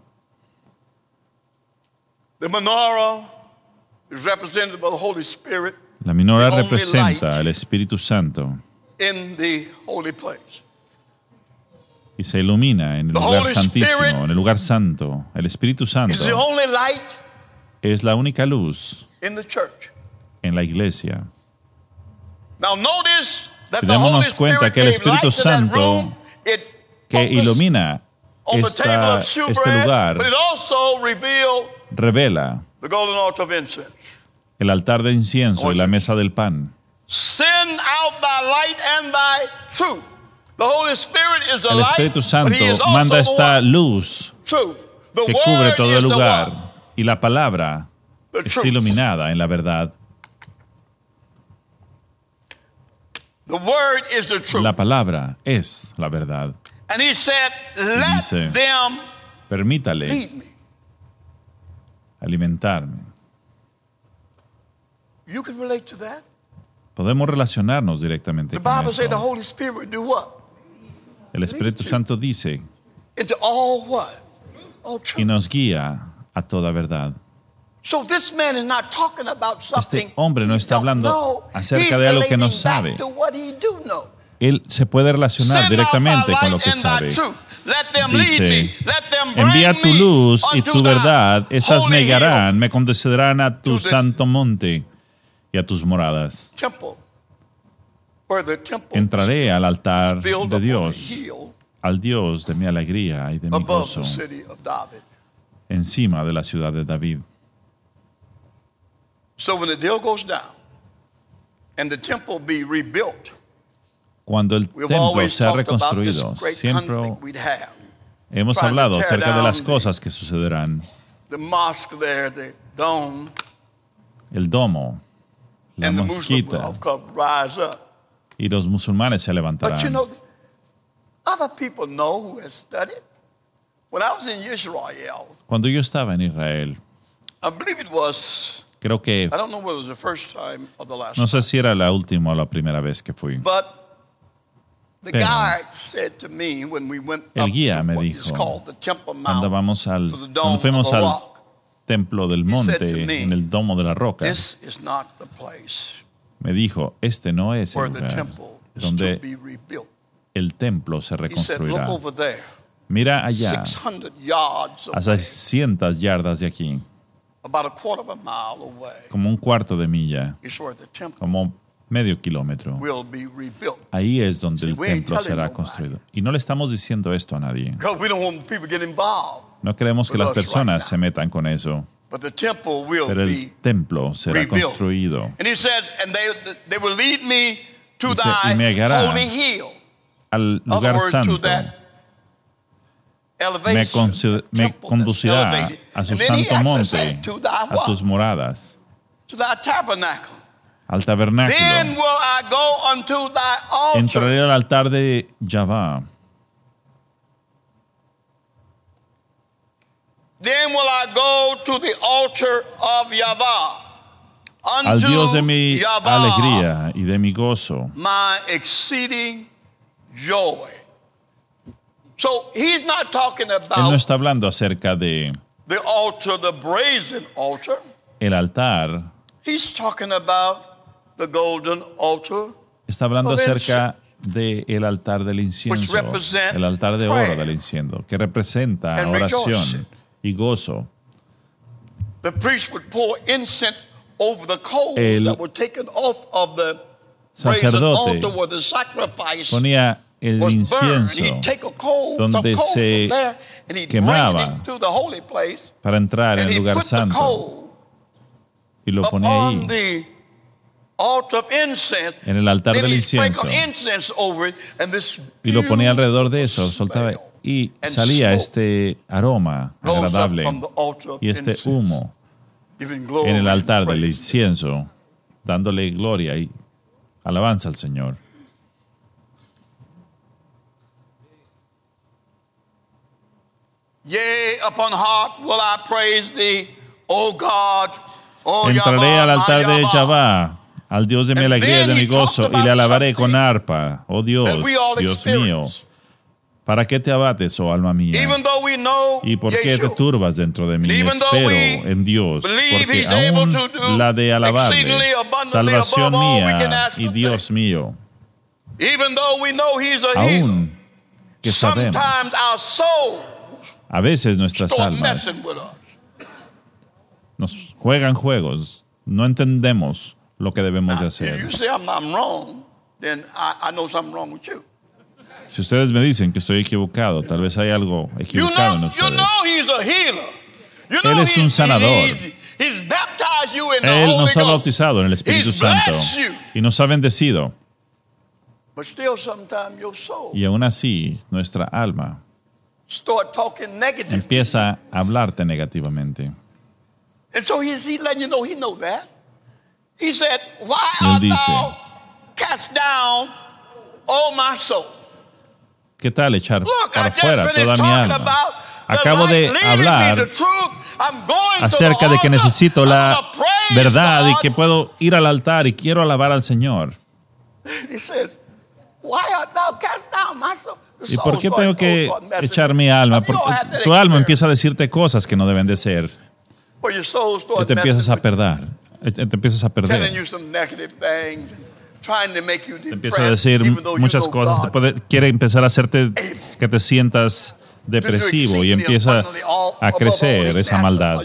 The menorah is represented by the Holy Spirit La menorá The only representa light. al Espíritu Santo in the holy place. y se ilumina en el The lugar Holy santísimo, Spirit en el lugar santo. El Espíritu Santo It's the only light es la única luz in the church. en la iglesia. Now notice that Y the Holy démonos cuenta Spirit que el gave light Espíritu to that Santo room. It que focused ilumina on the table esta, of este shewbread, lugar but it also revealed revela the golden altar of incense. el altar de incienso y la mesa del pan. Send out thy light and thy truth. The Holy Spirit is the El light, Espíritu but Santo he is also manda the esta what? luz Truth. The que cubre word todo is el the lugar what? y la palabra The está truth. iluminada en la verdad. The word is the truth. La palabra es la verdad. And he said, let Dice, them Permítale lead me. alimentarme. You can relate to that. Podemos relacionarnos directamente The con Bible says the eso. Holy Spirit would do what? El Espíritu Santo dice Into all what? All y truth. nos guía a toda verdad. So this man is not talking about something Este hombre no he está don't hablando know. acerca He's de algo que no relating back sabe. to what he do know. Él se puede relacionar Send out directamente thy con lo light que and thy sabe. truth. Let them lead Dice, me. Let them bring envía tu me luz y unto tu thy verdad, esas me holy guiarán, me conducirán a tu to the- santo monte y a tus moradas. temple, where the temple Entraré al altar is built de upon a Dios, hill al Dios de mi alegría y de mi above gozo, the city of David. encima de la ciudad de David. So when the deal goes down and the temple be rebuilt, Cuando el we've templo always sea talked about this reconstruido, great siempre conflict we'd have. hemos trying to hablado tear acerca de las down cosas que sucederán. The mosque there, the dome, El domo, la and the Muslims will mosquita of course rise up. y los musulmanes se But you levantarán. know, other people know who has studied. When I was in Israel, Cuando yo estaba en Israel, I believe it was, creo que, I don't know whether it was the first time or the last no time, sé si era la última o la primera vez que fui. but the Pero guide said to me when we went el up guía to me what is dijo, called the Temple Cuando Mount, vamos al, to the cuando dome fuimos of a al rock, templo del He said to monte, me, en el domo de la roca, this is not the place me dijo, este no es el where the lugar temple is to donde be rebuilt. el templo se He said, look reconstruirá. over there, Mira allá, six hundred yards a away, seiscientas yardas de aquí, about a quarter of a mile away, como un cuarto de milla, is where the temple como medio kilómetro. will be rebuilt. Ahí es donde See, el we ain't templo telling será nobody. construido. Y no le estamos diciendo esto a nadie. Because we don't want people to get involved. No queremos que With las us right personas now. se metan con eso, But the temple will pero el be templo será rebuilt. construido. And he says, and they, they will lead me to Dice, thy "Y me guiará holy hill." Al In other lugar words, to santo, that me, elevation, consi- the me temple that's conducirá elevated. a su And then he santo actually monte, said, to thy a tus what? moradas, To thy tabernacle. al Then tabernáculo. will I go unto thy altar. Entraré al altar de Yahvá. Then will I go to the altar of Yahweh. Al Unto Dios de mi Yahweh, alegría y de mi gozo. my exceeding joy. So he's not talking Él no about está hablando acerca de the altar, the brazen altar. el altar. He's talking about the golden altar, Está hablando of acerca del altar del incienso, represent el altar de oro prayer del incienso, que representa and oración rejoicing. y gozo. The priest would pour incense over the coals El that were taken off of the brazen sacerdote altar where the sacrifice Ponía el was burned. incienso He'd take a coal, some donde coal se from there, and he'd bring quemaba it to the holy place, para entrar en and el he'd lugar put the santo coal y lo ponía upon ahí, the altar of incense. en el altar Then del he'd sprinkle incienso, incense over it, and this y lo ponía alrededor de eso, beautiful soltaba smell y and salía smoke este aroma rose up agradable from the altar of y este incense, humo giving glory en el and altar del praise. incienso, dándole gloria y alabanza al Señor. Yea, upon harp will I praise thee, O God, O Entraré al Yahweh, altar my de Yahweh. Yahvá, al Dios de mi And alegría y then de mi he gozo, talked y le about alabaré con something arpa, oh Dios, that we all Dios mío. experience. ¿Para qué te abates, oh alma mía? Even though we know ¿Y por qué te Yeshua, turbas dentro de mí? And even though Espero we en Dios, believe porque he's able aún to do la de alabarle, exceedingly abundantly salvación above all we can mía ask y or Dios mío, even though we know he's a healer, aún que sabemos, sometimes our soul a veces nuestras start almas messing with us. nos juegan juegos, no entendemos lo que debemos de Now, hacer. if you say I'm, I'm wrong, then I, I know something wrong with you. Si ustedes me dicen que estoy equivocado, tal vez hay algo You equivocado en know, you ustedes. know he's a healer. You know, Él es un he- sanador. he- he's baptized you in the Él Holy nos ha Ghost. bautizado en el Espíritu He's Santo blessed you. y nos ha bendecido. But still sometimes your soul Y aún así, nuestra alma start talking negative. empieza a hablarte negativamente. And so he's he letting you know he know that. He said, why Él art dice, thou cast down, O my soul? ¿Qué tal echar Look, I para just afuera finished toda mi talking alma? about the Acabo de light leading me hablar to truth. I'm going to acerca the de que altar. necesito I'm la gonna praise verdad y God. que puedo ir al altar y quiero alabar al Señor. He says, why art thou cast down, my soul? The ¿Y soul por qué starts- tengo que starts messing. echar mi alma? I mean, you Porque all have that tu alma experience empieza a decirte cosas que no deben de ser. where your soul starts Y te empiezas messing a with you, perder. eh, Te empiezas a telling perder. you some negative things and trying to make you Te empieza a depressed, decir even though you muchas know cosas. Te God puede, quiere empezar a hacerte que te sientas depresivo y empieza a crecer esa maldad.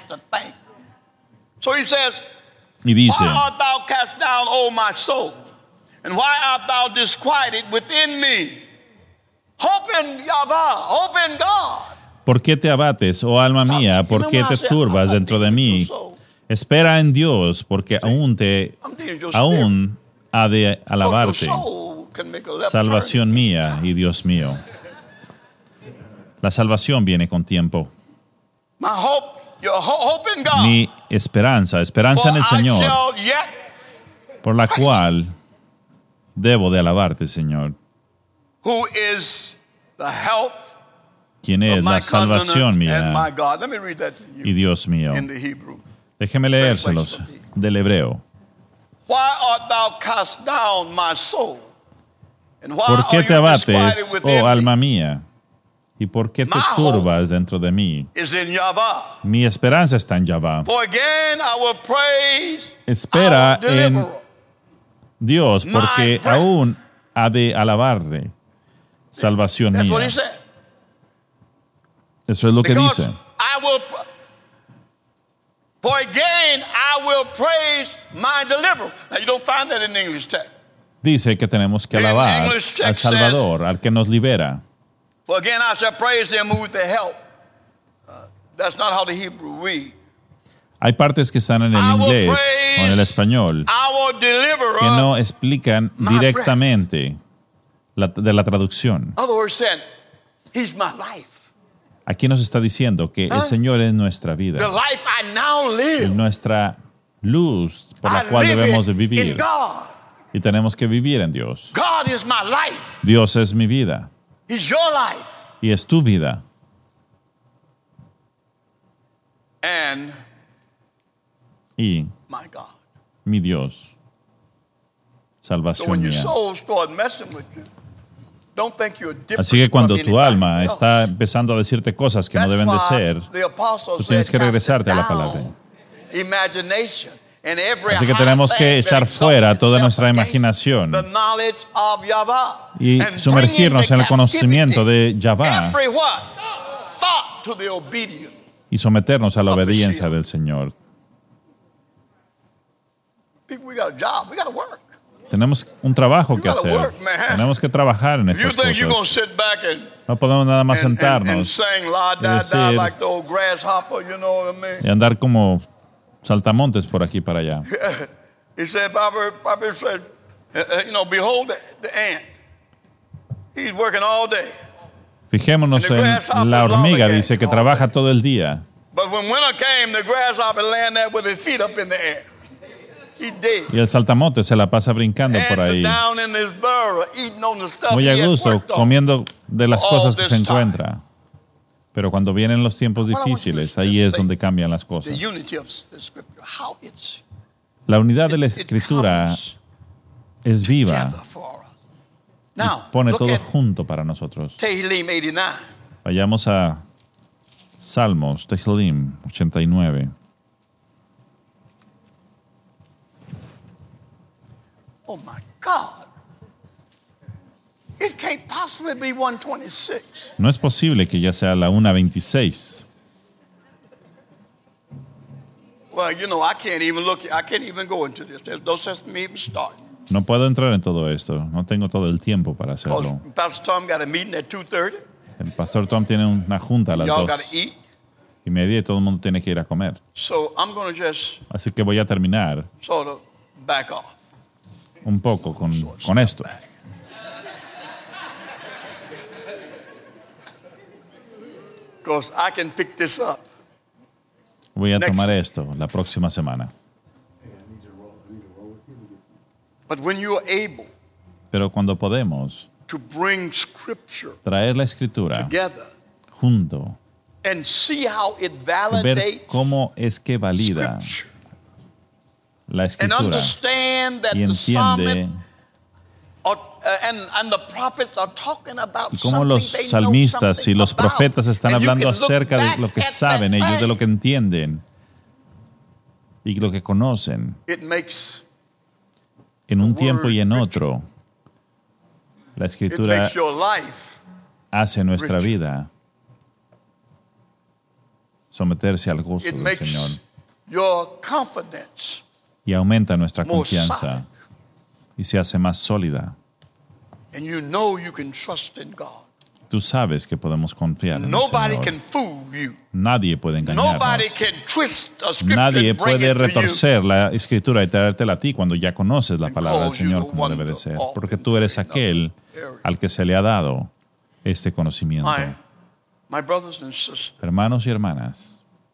So he says, Y dice, why art thou cast down, O my soul? And why art thou disquieted within me? Hope in Yahweh, hope in God. ¿por qué te abates, oh alma mía? ¿Por qué te turbas dentro de mí? Espera en Dios, porque aún te I'm dealing with your spirit. aún ha de Because your alabarte. soul can make a left Salvación turn. mía y Dios mío. La salvación viene con tiempo. My hope, your ho- hope in God. Mi esperanza, esperanza For en el I Señor, shall yet, por la cual debo de alabarte, Señor, who is the health quien of es my la salvación covenant and my mía God. Let me read that to y you Dios mío. in the Hebrew. Déjeme leérselos del hebreo. Why art thou cast down, my soul? And why ¿Por qué are te you disquieted abates, within oh alma me? mía? ¿Y por qué te My hope turbas dentro de mí? Is in Yahweh. Mi esperanza está en Yahvá. For again I will praise Espera our deliverer. en Dios, porque My aún ha de alabarle. Salvación That's what mía. he said. Eso es lo que Because dice. I will, for again I will praise my deliverer. Now you don't find that in the English text. Dice que tenemos que In alabar English text al Salvador, al que nos libera. For again I shall praise him who is the help. Uh, that's not how the Hebrew read. Hay partes que están en el I will inglés praise o en el español Our deliverer. que no explican my directamente la- de la traducción. In other words, saying, he's my life. Aquí nos está diciendo que el ¿Ah? Señor es nuestra The vida, life I now live. es nuestra luz por la I cual live debemos de it vivir in God. y tenemos que vivir en Dios. God is my life. Dios es mi vida He's your life. y es tu vida. And Y my God. mi Dios, So when salvación your mía. soul starts messing with you, don't think you're different Así que cuando from tu anybody alma else. está empezando a decirte cosas que no That's deben de why ser, the apostle tú tienes said, que "Cast regresarte a la down palabra. imagination and every Así que high tenemos thing que that echar exalts fuera toda itself nuestra against imaginación the knowledge of Yahweh, y and bring sumergirnos into en el conocimiento de captivity Yahvá every what? Thought to the obedience. y someternos a la of the obediencia shield. del Señor. People, we got a job. We got to work. Tenemos un trabajo You que gotta hacer. work, man. Tenemos que trabajar en If you estas think you're going to cosas. sit back and, No podemos nada más and, and, and sentarnos sing la y da da decir- like the old grasshopper, you know what I mean? y andar como saltamontes por aquí y para allá. He said, Proverbs Proverbs said, uh, uh, you know, behold the, the ant. He's working all day. Fijémonos And the grasshopper en la is hormiga, lollygagging dice que all trabaja day. todo el día. But when winter came, the grasshopper laying there with his feet up in the air. He did. Y el saltamonte se la pasa brincando por Ants are ahí, down in his burrow, eating on the stuff muy he a had gusto, worked on. comiendo de las all cosas que se this time. encuentra. Pero cuando vienen los tiempos What I want you to difíciles, listen ahí to es this donde thing. cambian las The cosas. unity of the scripture, how it's La unidad de la it escritura comes es viva together for us. y Now, pone look todo at junto para nosotros. Tehillim eighty-nine. Vayamos a Salmos, Tehillim ochenta y nueve. Oh my God. It can't possibly be one twenty-six. No es posible que ya sea la una veintiséis. Well, you know, I can't even look, I can't even go into this. There's no sense in me even starting. No puedo entrar en todo esto. No tengo todo el tiempo para Because hacerlo. Pastor Tom got a meeting at two thirty. El pastor Tom tiene una junta a las Y'all dos. got to eat. y media y todo el mundo tiene que ir a comer. So I'm going to just Así que voy a terminar sort of back off. un poco con, con esto. Because I can pick this up. Voy a Next tomar week. esto la próxima semana. But when you are able Pero cuando podemos to bring scripture traer la escritura together junto and see how it y ver validates cómo es que valida scripture la and escritura understand that y the psalmist entiende are, uh, and, and the prophets are talking about y cómo something los they know salmistas y something los about. profetas están And you hablando can look acerca de back lo que at saben that ellos, de lo que thing. entienden y lo que conocen It makes en un the tiempo word y en richer. otro. La it escritura makes your life hace nuestra richer. vida someterse al gozo it del makes Señor your confidence y aumenta nuestra more confianza solid. y se hace más sólida. And you know you can trust in God. Tú sabes que podemos confiar en el Nobody Señor. can fool you. Nadie puede engañarnos. Nobody can twist a scripture Nadie and bring puede it to you. retorcer la escritura y traértela a ti cuando ya conoces la And palabra del cause you Señor to como debe de wander ser. off Porque into tú eres another aquel area. al que se le ha dado este conocimiento. My, my brothers and sisters, Hermanos y hermanas,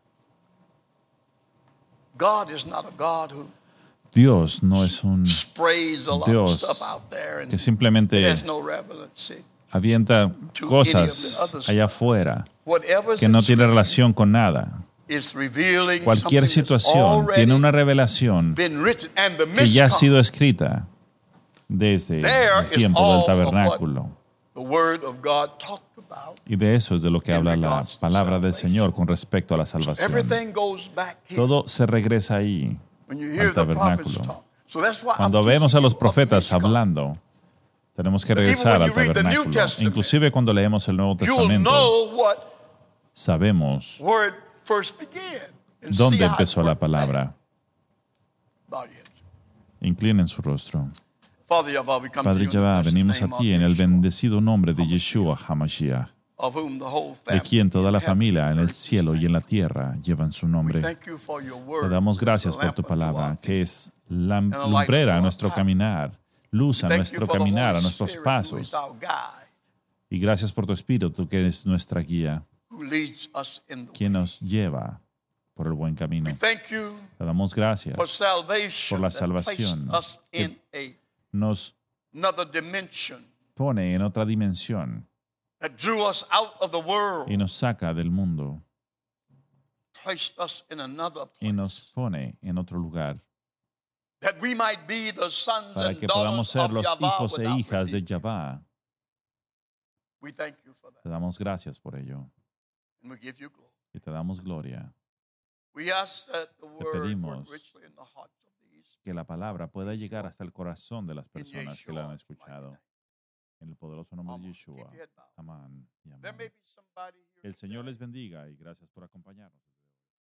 God is not a God who Dios no es un sprays a lot Dios of stuff out there and que simplemente it has no relevancy. avienta to cosas any of the other allá afuera Whatever's que in no tiene Scripture relación con nada. is revealing Cualquier something that's situación already tiene una revelación been written, and the que ya ha miscom, sido escrita desde There el is tiempo all del of tabernáculo. the Word of God talked about. Y de eso es de lo que in habla la regards to palabra del salvation. Señor con respecto a la salvación. Everything goes back here Todo se regresa ahí, when you hear al the prophets tabernáculo. talk. So that's why Cuando I'm vemos a teaching los you of profetas Mishkan. hablando, tenemos que But even regresar when al you read the New tabernáculo. Testament, Inclusive cuando leemos el Nuevo You'll Testamento, know what sabemos word first began and see dónde how it empezó la worked back palabra. about it. Inclinen su rostro. Father Yahweh, we come to Padre you in the Yahvá, blessed venimos a name ti of en el Yeshua, bendecido nombre de Yeshua HaMashiach, of whom the whole de family quien toda la in heaven familia en el and earth is cielo y en la tierra llevan su We nombre. thank you for your Te word. damos It's a gracias por lamp tu unto palabra, our que feet. es lam- And a light lumbrera a unto nuestro our caminar, luz a Thank you nuestro for the caminar, Holy a nuestros Spirit, who is pasos. our guide, Y gracias por tu Espíritu, que es nuestra guía, who leads us in the quien way. nos lleva por el buen camino. We thank you Te damos gracias. for salvation por la that salvación placed us que- in a, Nos another dimension, pone en otra dimensión that drew us out of the world, y nos saca del mundo placed us in another y place, nos pone en otro lugar that we might be the sons para and que podamos daughters ser of los Yahweh hijos e without hijas de redeeming. Yahvá. We thank you for that, Te damos gracias por ello and we give you glory. y te damos gloria. We ask that the word pedimos work richly in the hearts of these Que la palabra pueda llegar hasta el corazón de las in personas que la han Yeshua's mighty escuchado. name. En el poderoso nombre de Amen. Yeshua. Keep your head bowed. Amén y There may amén. be somebody here El Señor today les bendiga y gracias por acompañarnos.